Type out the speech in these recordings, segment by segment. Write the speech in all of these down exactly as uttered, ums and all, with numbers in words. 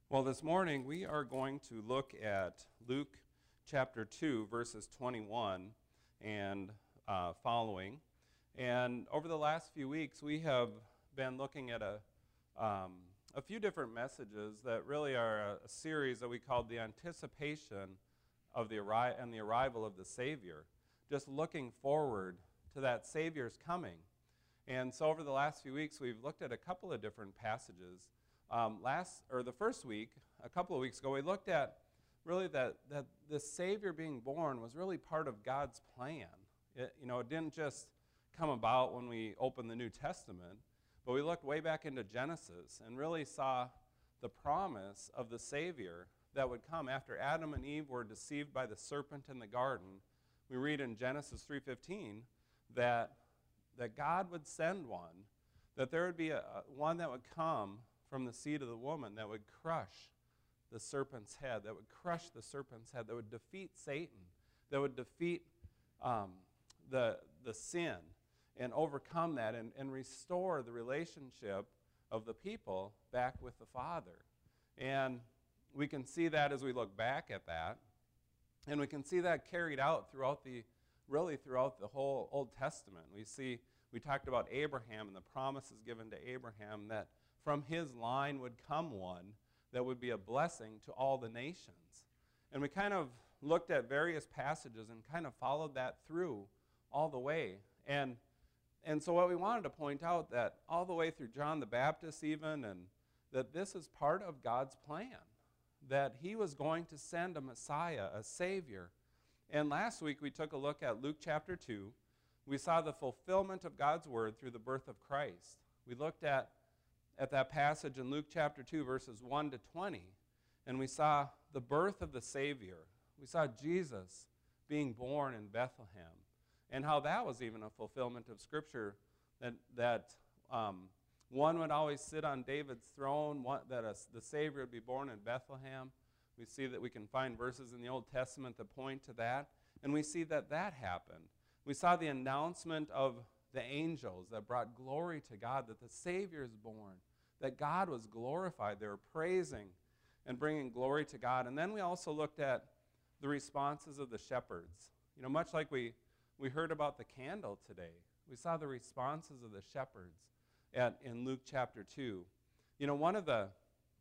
Well, this morning we are going to look at Luke chapter two, verses twenty-one and uh, following. And over the last few weeks, we have been looking at a, um, a few different messages that really are a, a series that we called the anticipation of the arri- and the arrival of the Savior, just looking forward to that Savior's coming. And so over the last few weeks, we've looked at a couple of different passages. Um, last, or the first week, a couple of weeks ago, we looked at really that, that the Savior being born was really part of God's plan. It, you know, it didn't just come about when we opened the New Testament, but we looked way back into Genesis and really saw the promise of the Savior that would come after Adam and Eve were deceived by the serpent in the garden. We read in Genesis three fifteen that, that God would send one, that there would be a, a, one that would come from the seed of the woman that would crush the serpent's head, that would crush the serpent's head, that would defeat Satan, that would defeat um, the, the sin and overcome that and, and restore the relationship of the people back with the Father. And we can see that as we look back at that, and we can see that carried out throughout the, really throughout the whole Old Testament. We see, we talked about Abraham and the promises given to Abraham that from his line would come one that would be a blessing to all the nations. And we kind of looked at various passages and kind of followed that through all the way. And, and so what we wanted to point out that all the way through John the Baptist even, and that this is part of God's plan, that he was going to send a Messiah, a Savior. And last week we took a look at Luke chapter two. We saw the fulfillment of God's word through the birth of Christ. We looked at at that passage in Luke chapter two, verses one to twenty, and we saw the birth of the Savior. We saw Jesus being born in Bethlehem, and how that was even a fulfillment of Scripture, that, that um, one would always sit on David's throne, one, that a, the Savior would be born in Bethlehem. We see that we can find verses in the Old Testament that point to that, and we see that that happened. We saw the announcement of the angels that brought glory to God, that the Savior is born, that God was glorified. They were praising and bringing glory to God. And then we also looked at the responses of the shepherds. You know, much like we, we heard about the candle today, we saw the responses of the shepherds at, in Luke chapter two. You know, one of the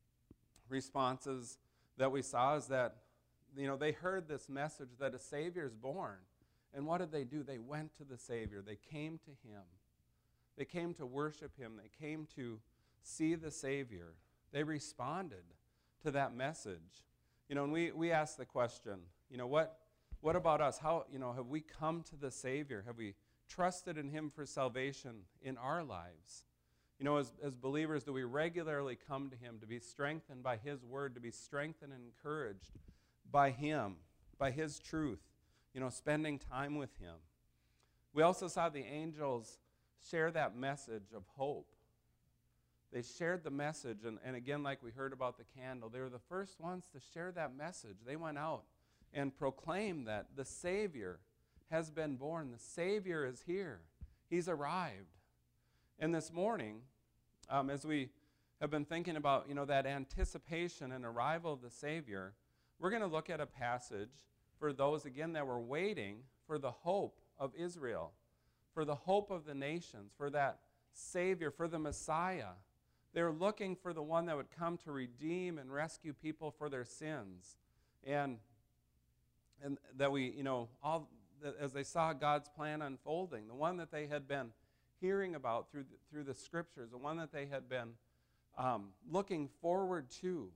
responses that we saw is that, you know, they heard this message that a Savior is born. And what did they do? They went to the Savior. They came to him. They came to worship him. They came to see the Savior. They responded to that message. You know, and we, we asked the question, you know, what, what about us? How, you know, have we come to the Savior? Have we trusted in him for salvation in our lives? You know, as, as believers, do we regularly come to him to be strengthened by his word, to be strengthened and encouraged by him, by his truth? You know, spending time with him. We also saw the angels share that message of hope. They shared the message, and, and again, like we heard about the candle, they were the first ones to share that message. They went out and proclaimed that the Savior has been born. The Savior is here. He's arrived. And this morning, um, as we have been thinking about, you know, that anticipation and arrival of the Savior, we're going to look at a passage for those, again, that were waiting for the hope of Israel, for the hope of the nations, for that Savior, for the Messiah. They're looking for the one that would come to redeem and rescue people for their sins. And, and that we, you know, all as they saw God's plan unfolding, the one that they had been hearing about through the, through the Scriptures, the one that they had been um, looking forward to.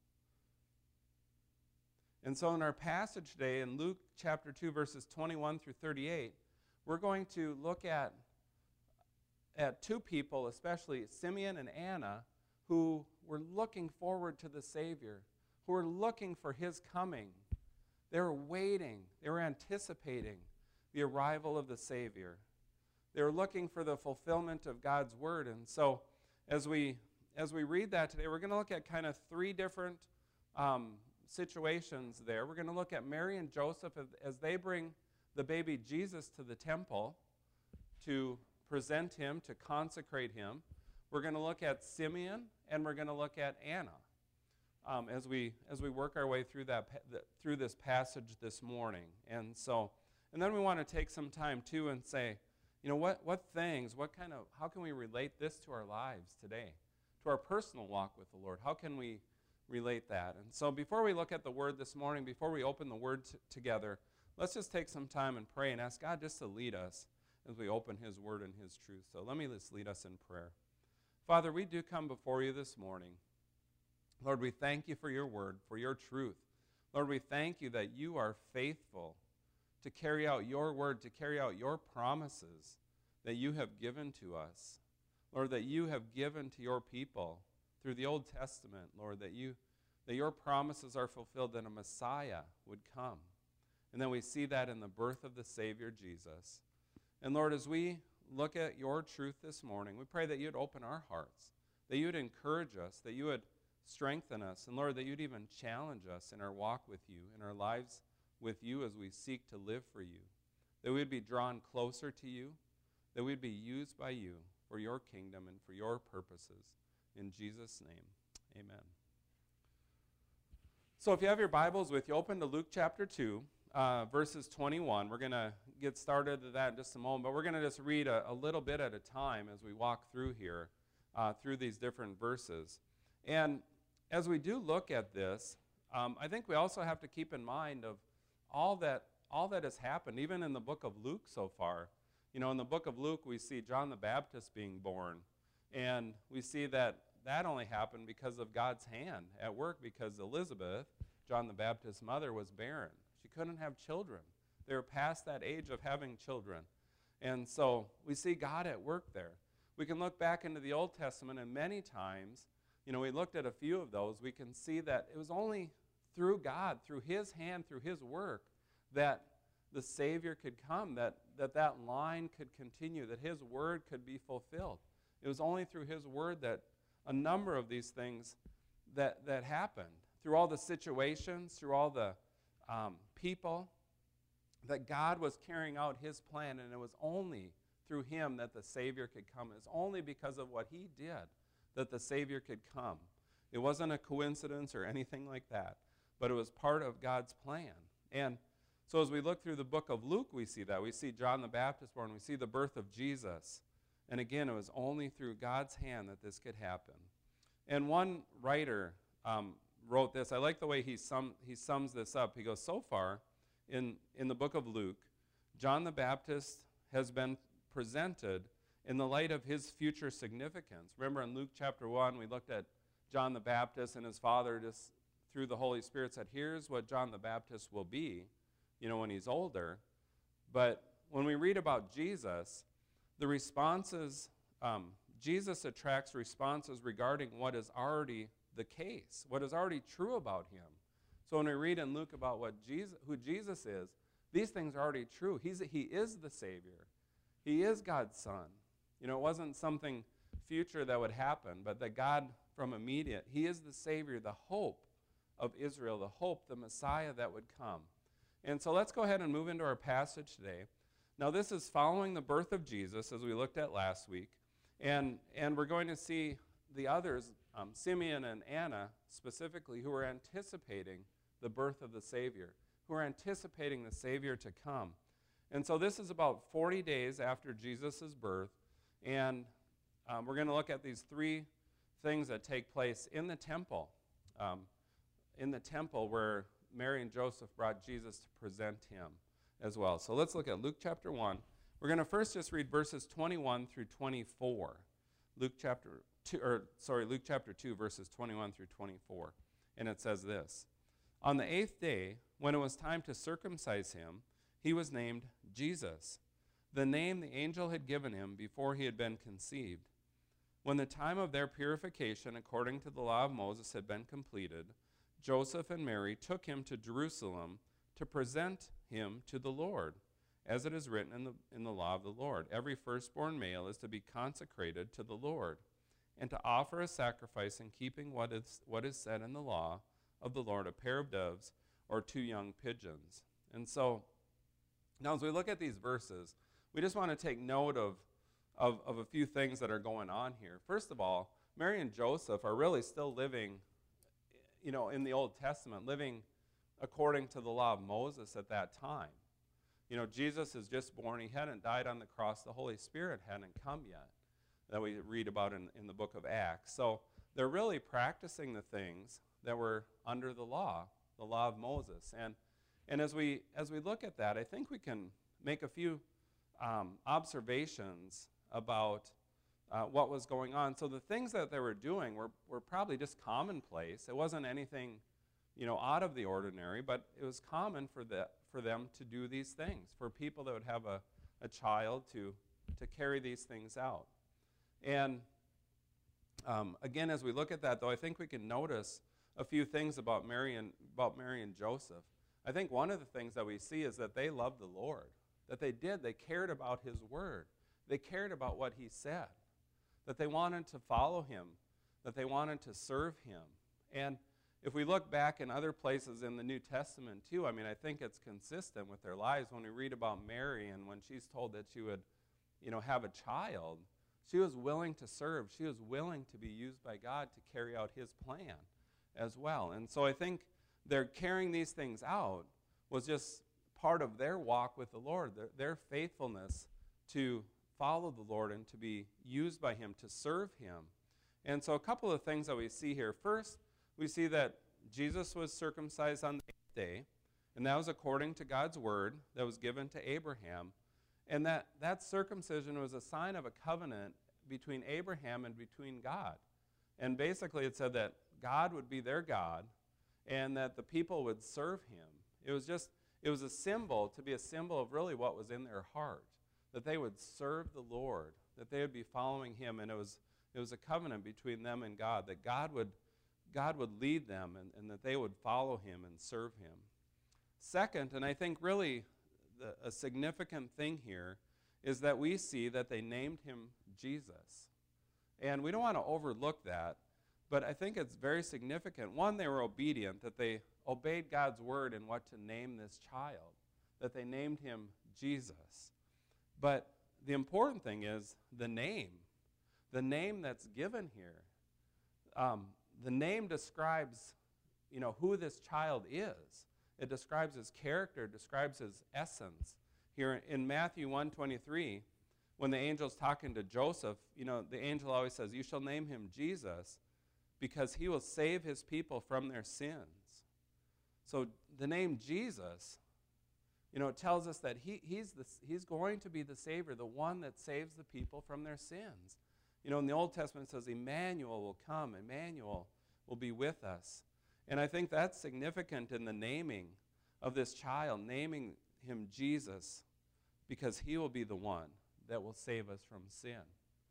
And so in our passage today, in Luke chapter two, verses twenty-one through thirty-eight, we're going to look at, at two people, especially Simeon and Anna, who were looking forward to the Savior, who were looking for his coming. They were waiting. They were anticipating the arrival of the Savior. They were looking for the fulfillment of God's word. And so as we, as we read that today, we're going to look at kind of three different um, situations there. We're going to look at Mary and Joseph as they bring the baby Jesus to the temple to present him, to consecrate him. We're going to look at Simeon, and we're going to look at Anna. um, as we as we work our way through that pa- the, through this passage this morning. And so, and then we want to take some time too and say, you know, what what things, what kind of, how can we relate this to our lives today, to our personal walk with the Lord? How can we relate that? And so, before we look at the Word this morning, before we open the Word t- together, let's just take some time and pray and ask God just to lead us as we open His Word and His truth. So let me just lead us in prayer. Father, we do come before you this morning. Lord, we thank you for your word, for your truth. Lord, we thank you that you are faithful to carry out your word, to carry out your promises that you have given to us. Lord, that you have given to your people through the Old Testament, Lord, that you that your promises are fulfilled, that a Messiah would come. And then we see that in the birth of the Savior, Jesus. And Lord, as we look at your truth this morning, we pray that you'd open our hearts, that you would encourage us, that you would strengthen us, and Lord, that you'd even challenge us in our walk with you, in our lives with you as we seek to live for you, that we'd be drawn closer to you, that we'd be used by you for your kingdom and for your purposes. In Jesus' name, amen. So if you have your Bibles with you, open to Luke chapter two, uh, verses twenty-one. We're going to get started to that in just a moment, but we're going to just read a, a little bit at a time as we walk through here, uh, through these different verses. And as we do look at this, um, I think we also have to keep in mind of all that all that has happened, even in the book of Luke so far. You know, in the book of Luke, we see John the Baptist being born, and we see that that only happened because of God's hand at work, because Elizabeth, John the Baptist's mother, was barren. She couldn't have children. They were past that age of having children. And so we see God at work there. We can look back into the Old Testament, and many times, you know, we looked at a few of those, we can see that it was only through God, through his hand, through his work, that the Savior could come, that that, that line could continue, that his word could be fulfilled. It was only through his word that a number of these things that, that happened, through all the situations, through all the um, people, that God was carrying out his plan, and it was only through him that the Savior could come. It's only because of what he did that the Savior could come. It wasn't a coincidence or anything like that, but it was part of God's plan. And so as we look through the book of Luke, we see that. We see John the Baptist born. We see the birth of Jesus. And again, it was only through God's hand that this could happen. And one writer um, wrote this. I like the way he, sum, he sums this up. He goes, so far in, in the book of Luke, John the Baptist has been presented in the light of his future significance. Remember in Luke chapter one, we looked at John the Baptist, and his father just through the Holy Spirit said, here's what John the Baptist will be, you know, when he's older. But when we read about Jesus, the responses, um, Jesus attracts responses regarding what is already the case, what is already true about him. So when we read in Luke about what Jesus, who Jesus is, these things are already true. He's, he is the Savior. He is God's Son. You know, it wasn't something future that would happen, but that God from immediate, he is the Savior, the hope of Israel, the hope, the Messiah that would come. And so let's go ahead and move into our passage today. Now this is following the birth of Jesus, as we looked at last week, and, and we're going to see the others, um, Simeon and Anna specifically, who are anticipating the birth of the Savior, who are anticipating the Savior to come. And so this is about forty days after Jesus' birth, and um, we're going to look at these three things that take place in the temple, um, in the temple where Mary and Joseph brought Jesus to present him as well. So let's look at Luke chapter one. We're going to first just read verses twenty-one through twenty-four. Luke chapter two, or sorry, Luke chapter two, verses twenty-one through twenty-four. And it says this: On the eighth day, when it was time to circumcise him, he was named Jesus, the name the angel had given him before he had been conceived. When the time of their purification according to the law of Moses had been completed, Joseph and Mary took him to Jerusalem to present him to the Lord, as it is written in the, in the law of the Lord. Every firstborn male is to be consecrated to the Lord, and to offer a sacrifice in keeping what is, what is said in the law of the Lord, a pair of doves or two young pigeons. And so, now as we look at these verses, we just want to take note of, of, of a few things that are going on here. First of all, Mary and Joseph are really still living you know, in the Old Testament, living according to the law of Moses at that time. You know, Jesus is just born. He hadn't died on the cross. The Holy Spirit hadn't come yet, that we read about in, in the book of Acts. So they're really practicing the things that were under the law, the law of Moses. And and as we as we look at that, I think we can make a few um, observations about uh, what was going on. So the things that they were doing were, were probably just commonplace. It wasn't anything, you know, out of the ordinary, but it was common for the for them to do these things, for people that would have a, a child to to carry these things out. And um, again, as we look at that, though, I think we can notice a few things about Mary and about Mary and Joseph. I think one of the things that we see is that they loved the Lord, that they did. They cared about His word. They cared about what He said, that they wanted to follow Him, that they wanted to serve Him. And if we look back in other places in the New Testament too, I mean, I think it's consistent with their lives. When we read about Mary and when she's told that she would, you know, have a child, she was willing to serve. She was willing to be used by God to carry out His plan as well. And so I think their carrying these things out was just part of their walk with the Lord, their, their faithfulness to follow the Lord and to be used by Him, to serve Him. And so a couple of things that we see here. First, we see that Jesus was circumcised on the eighth day, and that was according to God's word that was given to Abraham. And that, that circumcision was a sign of a covenant between Abraham and between God. And basically it said that God would be their God and that the people would serve Him. It was just, it was a symbol, to be a symbol of really what was in their heart, that they would serve the Lord, that they would be following Him. And it was, it was a covenant between them and God, that God would God would lead them and, and that they would follow Him and serve Him. Second, and I think really the, a significant thing here, is that we see that they named Him Jesus. And we don't want to overlook that, but I think it's very significant. One, they were obedient, that they obeyed God's word in what to name this child, that they named Him Jesus. But the important thing is the name, the name that's given here. Um, The name describes, you know, who this child is. It describes his character, describes his essence. Here in Matthew one twenty-three, when the angel's talking to Joseph, you know, the angel always says, "You shall name him Jesus, because he will save his people from their sins." So the name Jesus, you know, it tells us that he, he's, the, he's going to be the Savior, the one that saves the people from their sins. You know, in the Old Testament it says Emmanuel will come. Emmanuel will be with us. And I think that's significant in the naming of this child, naming him Jesus, because he will be the one that will save us from sin.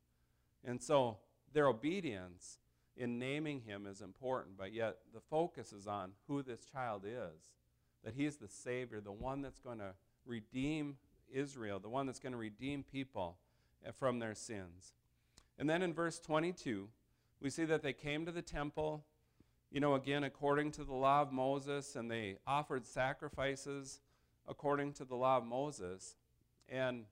And so their obedience in naming him is important, but yet the focus is on who this child is, that he's the Savior, the one that's going to redeem Israel, the one that's going to redeem people from their sins. And then in verse twenty-two, we see that they came to the temple, you know, again, according to the law of Moses, and they offered sacrifices according to the law of Moses. And,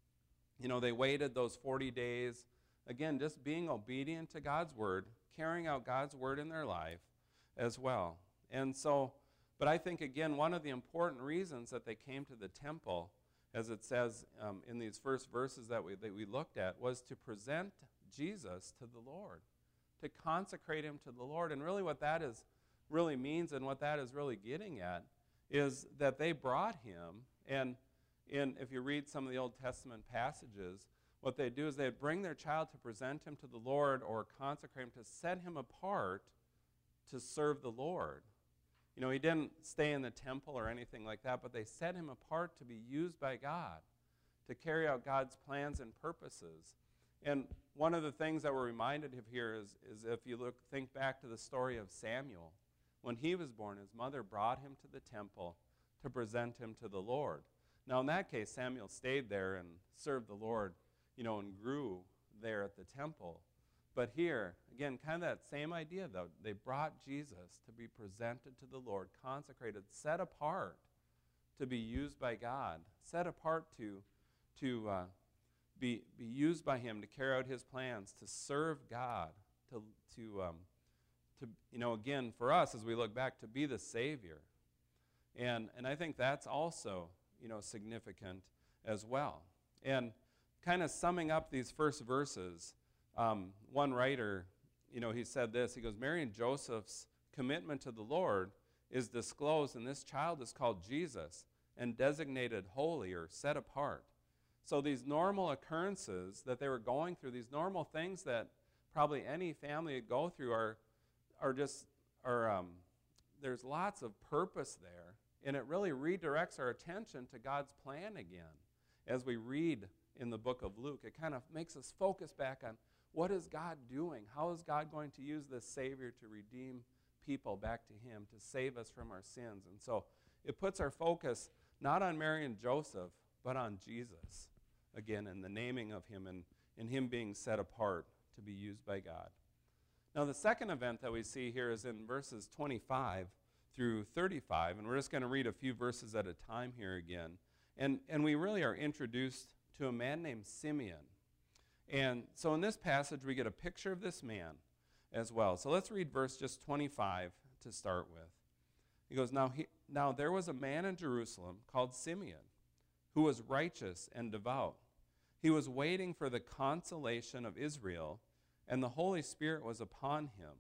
you know, they waited those forty days, again, just being obedient to God's word, carrying out God's word in their life as well. And so, but I think, again, one of the important reasons that they came to the temple, as it says um, in these first verses that we, that we looked at, was to present Jesus to the Lord, to consecrate him to the Lord. And really what that is really means, and what that is really getting at, is that they brought him, and in, if you read some of the Old Testament passages, what they do is they bring their child to present him to the Lord or consecrate him, to set him apart to serve the Lord. You know, he didn't stay in the temple or anything like that, but they set him apart to be used by God, to carry out God's plans and purposes. And one of the things that we're reminded of here is, is if you look, think back to the story of Samuel. When he was born, his mother brought him to the temple to present him to the Lord. Now, in that case, Samuel stayed there and served the Lord, you know, and grew there at the temple. But here, again, kind of that same idea, though. They brought Jesus to be presented to the Lord, consecrated, set apart to be used by God, set apart to, to uh, be, be used by him to carry out his plans, to serve God, to, to, um, to, you know, again, for us as we look back, to be the Savior. And, and I think that's also, you know, significant as well. And kind of summing up these first verses, um, one writer, you know, he said this. He goes, Mary and Joseph's commitment to the Lord is disclosed, and this child is called Jesus and designated holy or set apart. So these normal occurrences that they were going through, these normal things that probably any family would go through are, are just, are, um, there's lots of purpose there. And it really redirects our attention to God's plan again. As we read in the book of Luke, it kind of makes us focus back on what is God doing? How is God going to use this Savior to redeem people back to Him, to save us from our sins? And so it puts our focus not on Mary and Joseph, but on Jesus, again, and the naming of Him and, and Him being set apart to be used by God. Now, the second event that we see here is in verses twenty-five through thirty-five, and we're just going to read a few verses at a time here again. And, and we really are introduced to a man named Simeon. And so in this passage, we get a picture of this man as well. So let's read verse just twenty-five to start with. He goes, now, he, now there was a man in Jerusalem called Simeon, who was righteous and devout. He was waiting for the consolation of Israel, and the Holy Spirit was upon him.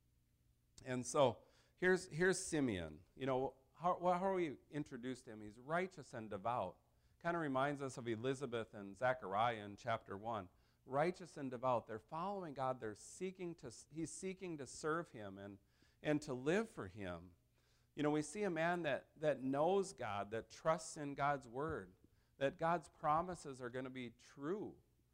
And so here's, here's Simeon. You know, how, how are we introduced to him? He's righteous and devout. Kind of reminds us of Elizabeth and Zechariah in chapter one. Righteous and devout. They're following God. They're seeking to, he's seeking to serve Him and, and to live for Him. You know, we see a man that, that knows God, that trusts in God's word, that God's promises are going to be true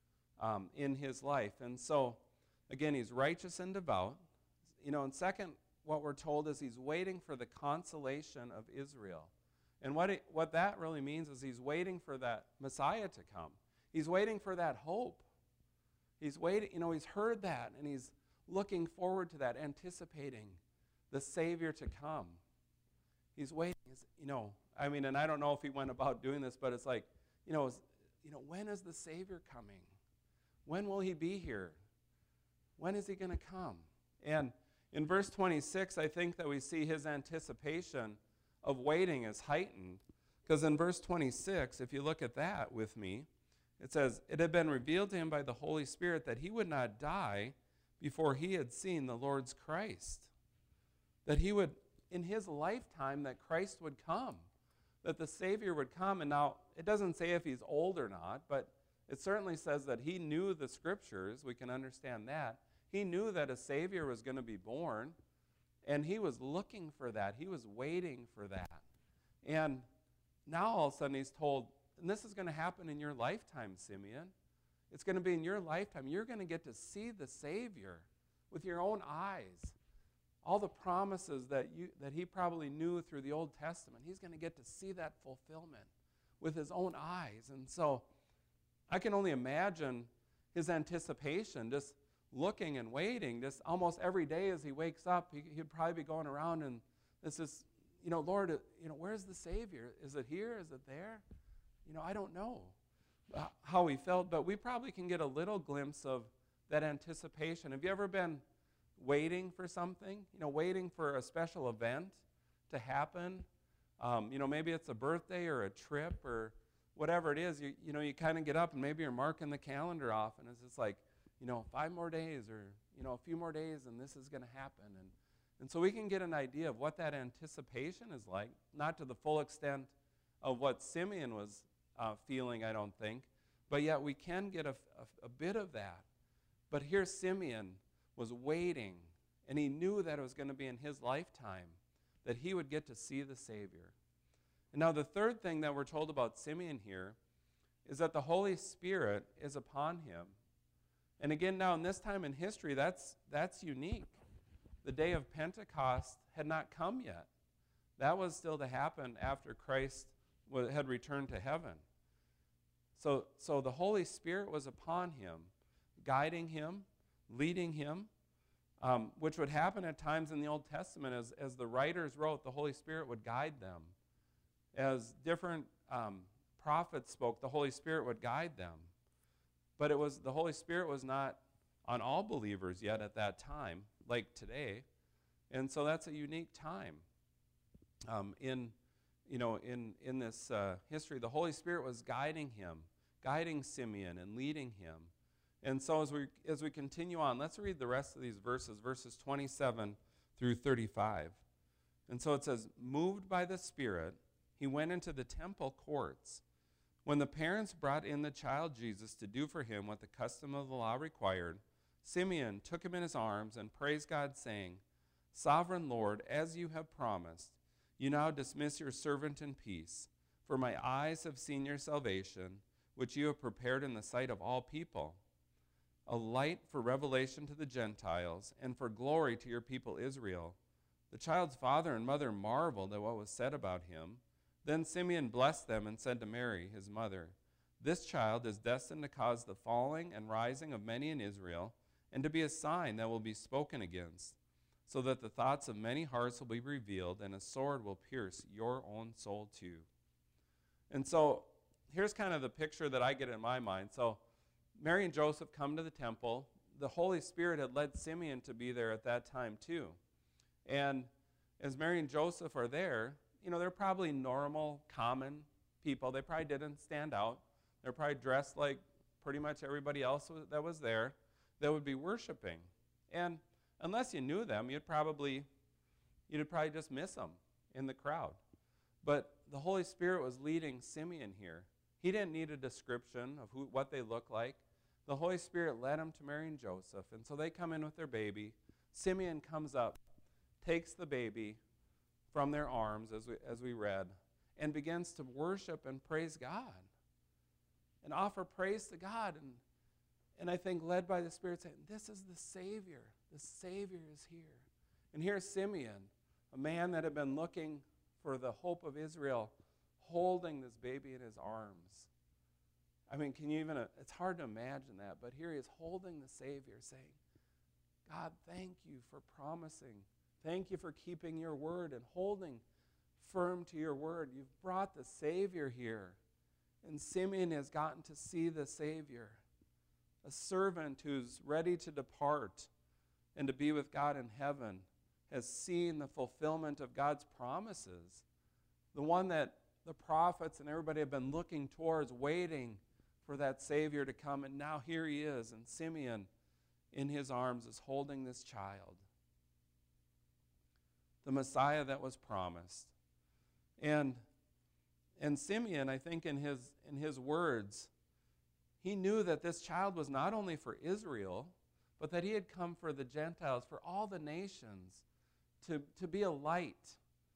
um, in his life. And so, again, he's righteous and devout. You know, and second, what we're told is he's waiting for the consolation of Israel. And what, it, what that really means is he's waiting for that Messiah to come. He's waiting for that hope. He's waiting, you know, he's heard that, and he's looking forward to that, anticipating the Savior to come. He's waiting, he's, you know, I mean, and I don't know if he went about doing this, but it's like, you know, is, you know, when is the Savior coming? When will he be here? When is he going to come? And in verse twenty-six, I think that we see his anticipation of waiting is heightened, because in verse twenty-six, if you look at that with me, it says, it had been revealed to him by the Holy Spirit that he would not die before he had seen the Lord's Christ. That he would, in his lifetime, that Christ would come, that the Savior would come. And now, it doesn't say if he's old or not, but it certainly says that he knew the Scriptures. We can understand that. He knew that a Savior was going to be born, and he was looking for that. He was waiting for that. And now all of a sudden he's told, and this is going to happen in your lifetime, Simeon. It's going to be in your lifetime. You're going to get to see the Savior with your own eyes. All the promises that you that he probably knew through the Old Testament, he's going to get to see that fulfillment with his own eyes. And so I can only imagine his anticipation, just looking and waiting, just almost every day as he wakes up, he, he'd probably be going around and this is, you know, Lord, you know, where's the Savior? Is it here? Is it there? You know, I don't know how he felt, but we probably can get a little glimpse of that anticipation. Have you ever been waiting for something? You know, waiting for a special event to happen? Um, you know, maybe it's a birthday or a trip or whatever it is. You, you know, you kind of get up and maybe you're marking the calendar off, and it's just like, you know, five more days or, you know, a few more days and this is going to happen. And, and so we can get an idea of what that anticipation is like, not to the full extent of what Simeon was Uh, feeling, I don't think, but yet we can get a, a, a bit of that. But here Simeon was waiting, and he knew that it was going to be in his lifetime that he would get to see the Savior. And now the third thing that we're told about Simeon here is that the Holy Spirit is upon him. And again, now in this time in history, that's, that's unique. The day of Pentecost had not come yet. That was still to happen after Christ had returned to heaven. So, so the Holy Spirit was upon him, guiding him, leading him, um, which would happen at times in the Old Testament. As, as the writers wrote, the Holy Spirit would guide them. As different um, prophets spoke, the Holy Spirit would guide them. But it was the Holy Spirit was not on all believers yet at that time, like today. And so that's a unique time. Um, in, you know, in, in this uh, history, the Holy Spirit was guiding him, guiding Simeon and leading him. And so as we, as we continue on, let's read the rest of these verses, verses twenty-seven through thirty-five. And so it says, moved by the Spirit, he went into the temple courts. When the parents brought in the child Jesus to do for him what the custom of the law required, Simeon took him in his arms and praised God, saying, Sovereign Lord, as you have promised, you now dismiss your servant in peace, for my eyes have seen your salvation, which you have prepared in the sight of all people, a light for revelation to the Gentiles and for glory to your people Israel. The child's father and mother marveled at what was said about him. Then Simeon blessed them and said to Mary, his mother, This child is destined to cause the falling and rising of many in Israel, and to be a sign that will be spoken against, so that the thoughts of many hearts will be revealed, and a sword will pierce your own soul too. And so here's kind of the picture that I get in my mind. So Mary and Joseph come to the temple. The Holy Spirit had led Simeon to be there at that time too. And as Mary and Joseph are there, you know, they're probably normal, common people. They probably didn't stand out. They're probably dressed like pretty much everybody else that was there that would be worshiping. And unless you knew them, you'd probably, you'd probably just miss them in the crowd. But the Holy Spirit was leading Simeon here. He didn't need a description of who, what they look like. The Holy Spirit led him to Mary and Joseph. And so they come in with their baby. Simeon comes up, takes the baby from their arms, as we, as we read, and begins to worship and praise God and offer praise to God. And, and I think led by the Spirit saying, this is the Savior. The Savior is here. And here's Simeon, a man that had been looking for the hope of Israel, holding this baby in his arms. I mean, can you even, uh, it's hard to imagine that, but here he is holding the Savior saying, God, thank you for promising. Thank you for keeping your word and holding firm to your word. You've brought the Savior here. And Simeon has gotten to see the Savior, a servant who's ready to depart and to be with God in heaven, has seen the fulfillment of God's promises, the one that the prophets and everybody have been looking towards, waiting for that Savior to come. And now here he is, and Simeon in his arms is holding this child, the Messiah that was promised. And, and Simeon, I think in his, in his words, he knew that this child was not only for Israel, but that he had come for the Gentiles, for all the nations, to, to be a light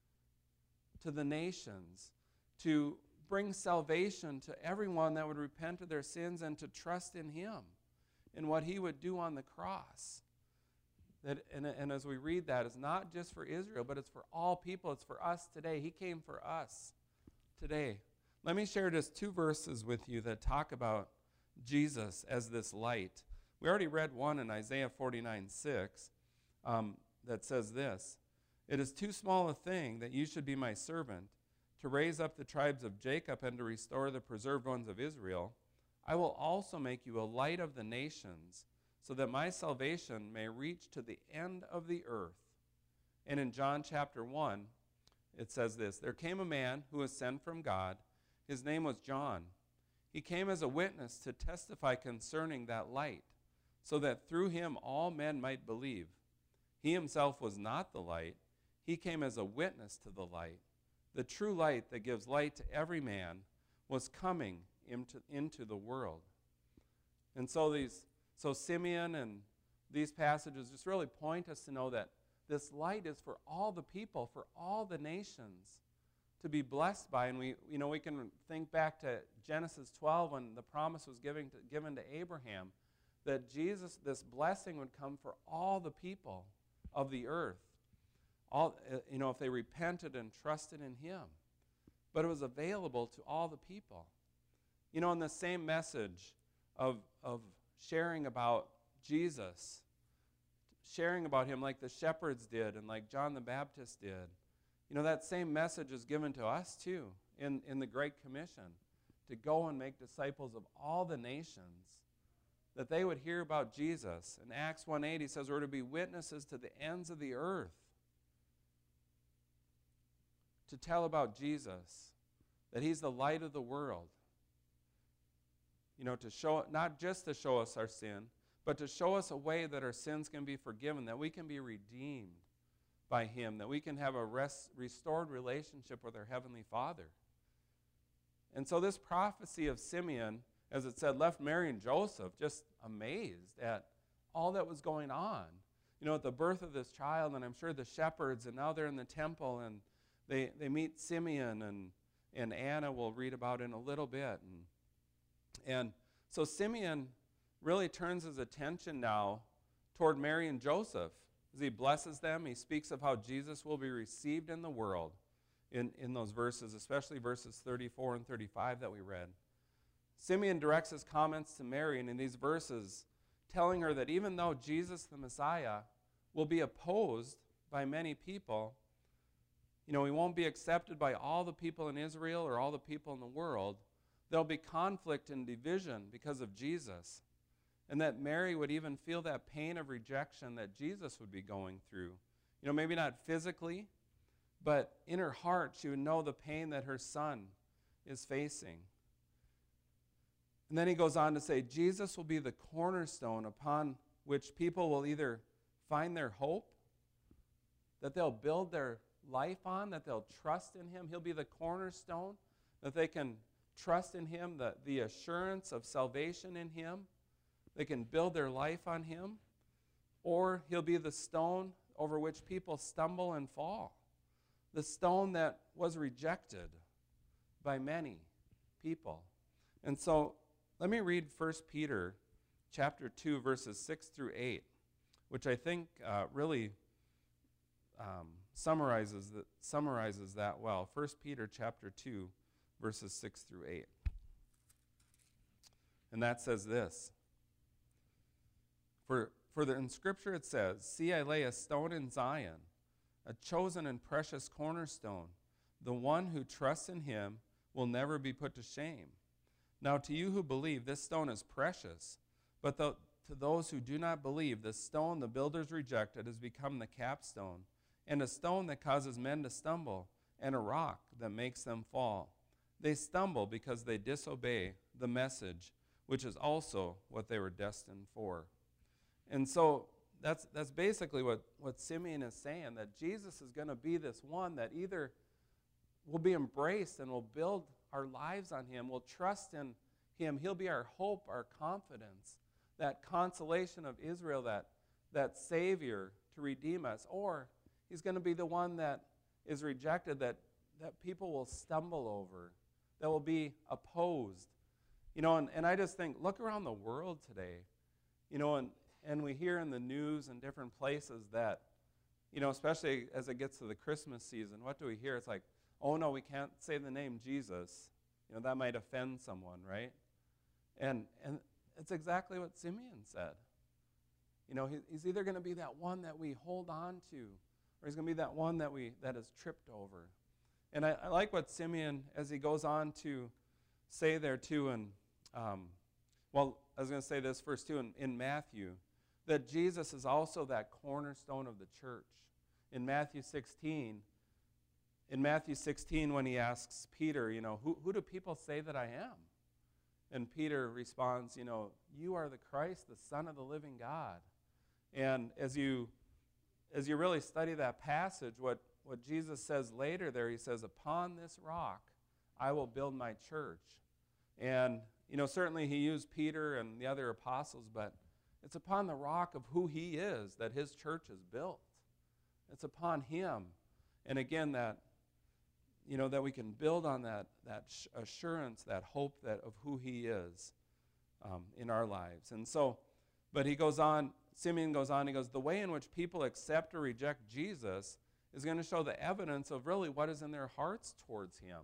to the nations, to bring salvation to everyone that would repent of their sins and to trust in him, in what he would do on the cross. That, and, and as we read that, it's not just for Israel, but it's for all people. It's for us today. He came for us today. Let me share just two verses with you that talk about Jesus as this light. We already read one in Isaiah forty-nine six um, that says this, It is too small a thing that you should be my servant, to raise up the tribes of Jacob and to restore the preserved ones of Israel. I will also make you a light of the nations, so that my salvation may reach to the end of the earth. And in John chapter one, it says this, There came a man who was sent from God. His name was John. He came as a witness to testify concerning that light, so that through him all men might believe. He himself was not the light. He came as a witness to the light. The true light that gives light to every man was coming into, into the world. And so these So Simeon and these passages just really point us to know that this light is for all the people, for all the nations to be blessed by. And we, you know, we can think back to Genesis twelve when the promise was given to, given to Abraham that Jesus, this blessing would come for all the people of the earth. All, you know, if they repented and trusted in him. But it was available to all the people. You know, in the same message of, of sharing about Jesus, sharing about him like the shepherds did and like John the Baptist did, you know, that same message is given to us too in, in the Great Commission, to go and make disciples of all the nations, that they would hear about Jesus. In Acts one eight, he says we're to be witnesses to the ends of the earth. to tell about Jesus, that he's the light of the world. You know, to show, not just to show us our sin, but to show us a way that our sins can be forgiven, that we can be redeemed by him, that we can have a rest, restored relationship with our Heavenly Father. And so this prophecy of Simeon, as it said, left Mary and Joseph just amazed at all that was going on. You know, at the birth of this child, and I'm sure the shepherds, and now they're in the temple, and they, they meet Simeon, and, and Anna we'll read about in a little bit. And, and so Simeon really turns his attention now toward Mary and Joseph. As he blesses them, he speaks of how Jesus will be received in the world in, in those verses, especially verses thirty-four and thirty-five that we read. Simeon directs his comments to Mary, and in these verses, telling her that even though Jesus the Messiah will be opposed by many people, you know, he won't be accepted by all the people in Israel or all the people in the world. There'll be conflict and division because of Jesus. And that Mary would even feel that pain of rejection that Jesus would be going through. You know, maybe not physically, but in her heart she would know the pain that her son is facing. And then he goes on to say, Jesus will be the cornerstone upon which people will either find their hope, that they'll build their life on, that they'll trust in him. He'll be the cornerstone, that they can trust in him, the, the assurance of salvation in him. They can build their life on him. Or he'll be the stone over which people stumble and fall. The stone that was rejected by many people. And so let me read First Peter chapter two, verses six through eight, which I think uh, really um, summarizes, the, summarizes that well. First Peter chapter two, verses six through eight. And that says this. For, for the, in Scripture it says, "See, I lay a stone in Zion, a chosen and precious cornerstone. The one who trusts in him will never be put to shame. Now to you who believe, this stone is precious. But the, to those who do not believe, this stone the builders rejected has become the capstone, and a stone that causes men to stumble, and a rock that makes them fall. They stumble because they disobey the message, which is also what they were destined for." And so that's that's basically what, what Simeon is saying, that Jesus is going to be this one that either will be embraced and will build our lives on him, will trust in him. He'll be our hope, our confidence, that consolation of Israel, that, that Savior to redeem us. Or he's going to be the one that is rejected, that, that people will stumble over, that will be opposed. You know, and, and I just think, look around the world today, you know, and, and we hear in the news in different places that, you know, especially as it gets to the Christmas season, what do we hear? It's like, oh no, we can't say the name Jesus. You know, that might offend someone, right? And and it's exactly what Simeon said. You know, he, he's either going to be that one that we hold on to, or he's going to be that one that we that is tripped over. And I, I like what Simeon, as he goes on to say there too, and um, well, I was going to say this first too, in, in Matthew, that Jesus is also that cornerstone of the church. In Matthew sixteen, in Matthew sixteen, when he asks Peter, you know, who, who do people say that I am? And Peter responds, you know, you are the Christ, the Son of the living God. And as you as you really study that passage, what, what Jesus says later there, he says, upon this rock I will build my church. And, you know, certainly he used Peter and the other apostles, but it's upon the rock of who he is that his church is built. It's upon him. And again, that, you know, that we can build on that, that assurance, that hope that of who he is um, in our lives. And so, but he goes on, Simeon goes on, he goes, the way in which people accept or reject Jesus is going to show the evidence of really what is in their hearts towards him.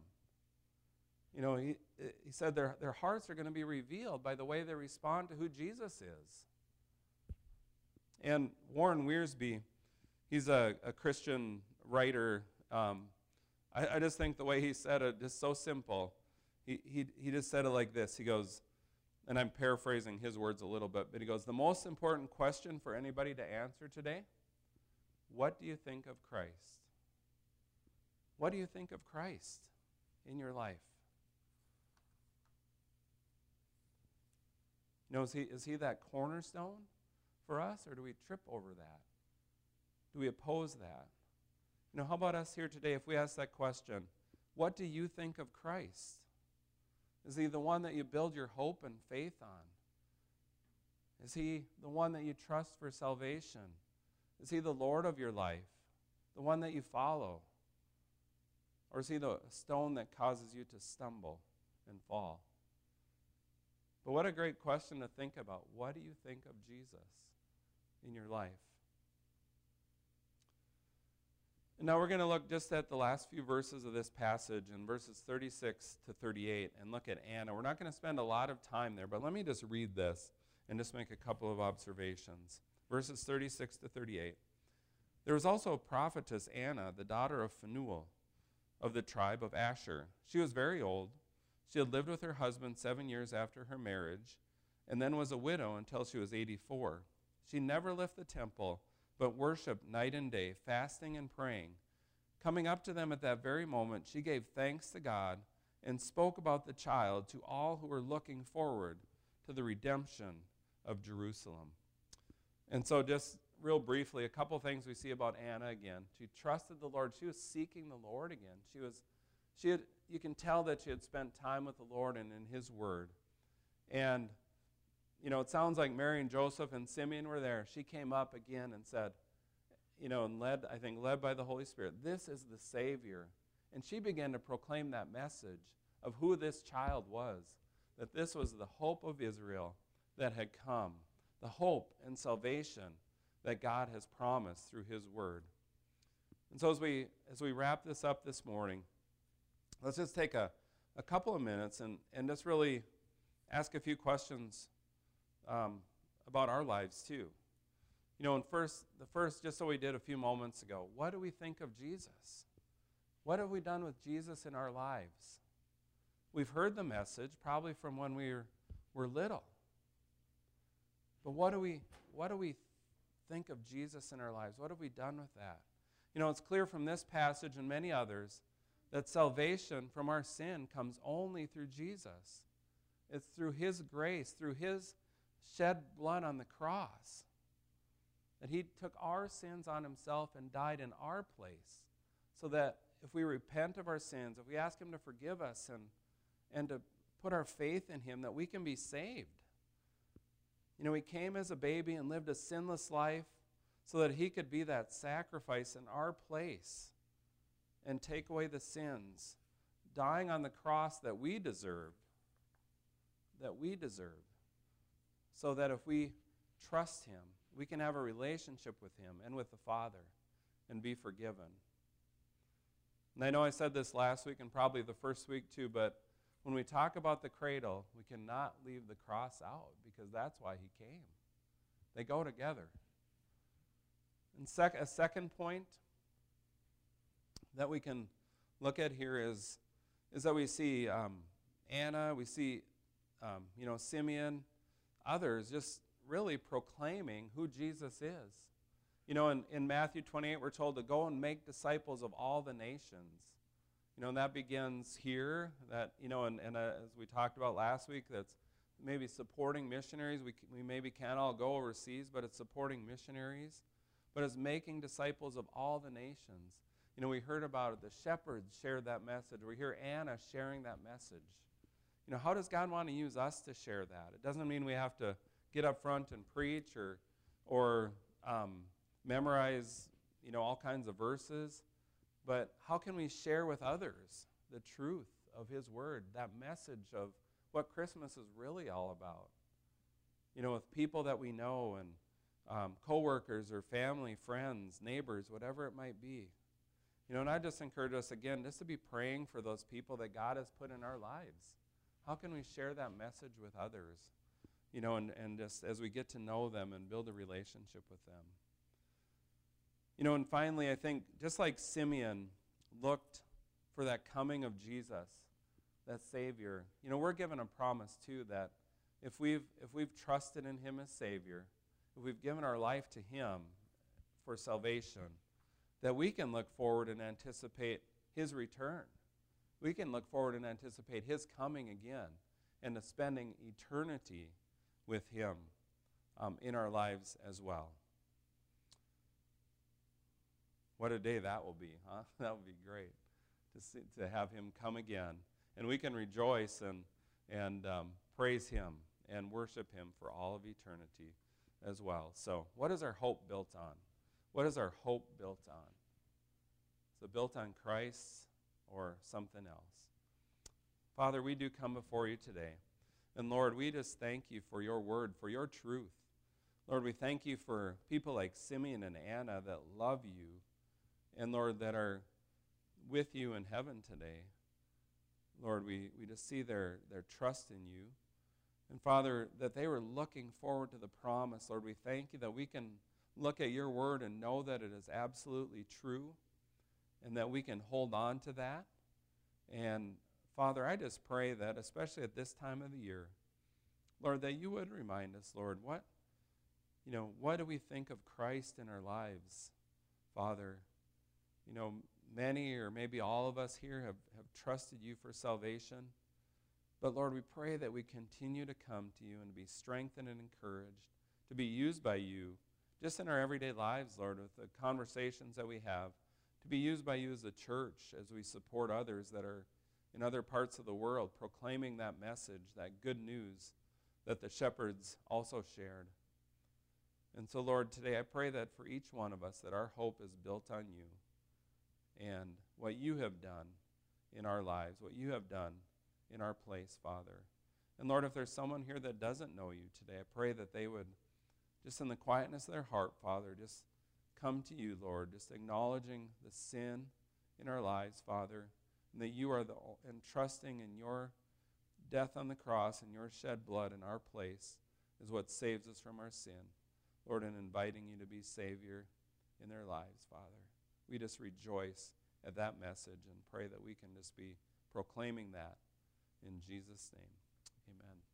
You know, he, he said their, their hearts are going to be revealed by the way they respond to who Jesus is. And Warren Wiersbe, he's a, a Christian writer. Um, I, I just think the way he said it is so simple. He, he, he just said it like this. He goes, and I'm paraphrasing his words a little bit, but he goes, the most important question for anybody to answer today, what do you think of Christ? What do you think of Christ in your life? You know, is he, is he that cornerstone for us, or do we trip over that? Do we oppose that? You know, how about us here today if we ask that question, what do you think of Christ? Is he the one that you build your hope and faith on? Is he the one that you trust for salvation? Is he the Lord of your life, the one that you follow? Or is he the stone that causes you to stumble and fall? But what a great question to think about. What do you think of Jesus in your life? And now we're going to look just at the last few verses of this passage in verses thirty-six to thirty-eight and look at Anna. We're not going to spend a lot of time there, but let me just read this and just make a couple of observations. Verses thirty-six to thirty-eight. There was also a prophetess, Anna, the daughter of Phanuel, of the tribe of Asher. She was very old. She had lived with her husband seven years after her marriage, and then was a widow until she was eighty-four. She never left the temple, but worshiped night and day, fasting and praying. Coming up to them at that very moment, she gave thanks to God and spoke about the child to all who were looking forward to the redemption of Jerusalem. And so just real briefly, a couple things we see about Anna again. She trusted the Lord. She was seeking the Lord again. She was, she had, you can tell that she had spent time with the Lord and in his word. And, you know, it sounds like Mary and Joseph and Simeon were there. She came up again and said, you know, and led, I think, led by the Holy Spirit, this is the Savior. And she began to proclaim that message of who this child was, that this was the hope of Israel that had come, the hope and salvation that God has promised through his word. And so as we as we wrap this up this morning, let's just take a, a couple of minutes and, and just really ask a few questions um, about our lives too. You know, and first, the first, just so we did a few moments ago, what do we think of Jesus? What have we done with Jesus in our lives? We've heard the message probably from when we were, were little. But what do we what do we think of Jesus in our lives? What have we done with that? You know, it's clear from this passage and many others that salvation from our sin comes only through Jesus. It's through his grace, through his shed blood on the cross, that he took our sins on himself and died in our place, so that if we repent of our sins, if we ask him to forgive us and, and to put our faith in him, that we can be saved. You know, he came as a baby and lived a sinless life so that he could be that sacrifice in our place and take away the sins, dying on the cross that we deserved, that we deserve, so that if we trust him, we can have a relationship with him and with the Father and be forgiven. And I know I said this last week and probably the first week too, but when we talk about the cradle, we cannot leave the cross out because that's why he came. They go together. And sec- a second point that we can look at here is, is that we see um, Anna, we see um, you know, Simeon, others just really proclaiming who Jesus is. You know, in, in Matthew twenty-eight, we're told to go and make disciples of all the nations. You know, and that begins here, that, you know, and, and uh, as we talked about last week, that's maybe supporting missionaries. We, we maybe can't all go overseas, but it's supporting missionaries. But it's making disciples of all the nations. You know, we heard about it. The shepherds shared that message. We hear Anna sharing that message. You know, how does God want to use us to share that? It doesn't mean we have to get up front and preach or, or um, memorize, you know, all kinds of verses. But how can we share with others the truth of his word, that message of what Christmas is really all about? You know, with people that we know and um, coworkers or family, friends, neighbors, whatever it might be. You know, and I just encourage us again just to be praying for those people that God has put in our lives. How can we share that message with others? You know, and, and just as we get to know them and build a relationship with them. You know, and finally, I think just like Simeon looked for that coming of Jesus, that Savior, you know, we're given a promise too that if we've if we've trusted in him as Savior, if we've given our life to him for salvation, that we can look forward and anticipate his return. We can look forward and anticipate his coming again and to spending eternity with him um, in our lives as well. What a day that will be, huh? That would be great to see, to have him come again. And we can rejoice and, and um, praise him and worship him for all of eternity as well. So what is our hope built on? What is our hope built on? Is it built on Christ or something else? Father, we do come before you today. And Lord, we just thank you for your word, for your truth. Lord, we thank you for people like Simeon and Anna that love you, and Lord, that are with you in heaven today. Lord, we, we just see their, their trust in you. And Father, that they were looking forward to the promise. Lord, we thank you that we can look at your word and know that it is absolutely true, and that we can hold on to that. And Father, I just pray that, especially at this time of the year, Lord, that you would remind us, Lord, what, you know, what do we think of Christ in our lives, Father? You know, many or maybe all of us here have, have trusted you for salvation. But Lord, we pray that we continue to come to you and be strengthened and encouraged, to be used by you, just in our everyday lives, Lord, with the conversations that we have, to be used by you as a church as we support others that are in other parts of the world, proclaiming that message, that good news that the shepherds also shared. And so, Lord, today I pray that for each one of us, that our hope is built on you and what you have done in our lives, what you have done in our place, Father. And Lord, if there's someone here that doesn't know you today, I pray that they would, just in the quietness of their heart, Father, just come to you, Lord, just acknowledging the sin in our lives, Father, and that you are the, and trusting in your death on the cross and your shed blood in our place is what saves us from our sin. Lord, and inviting you to be Savior in their lives, Father. We just rejoice at that message and pray that we can just be proclaiming that in Jesus' name. Amen.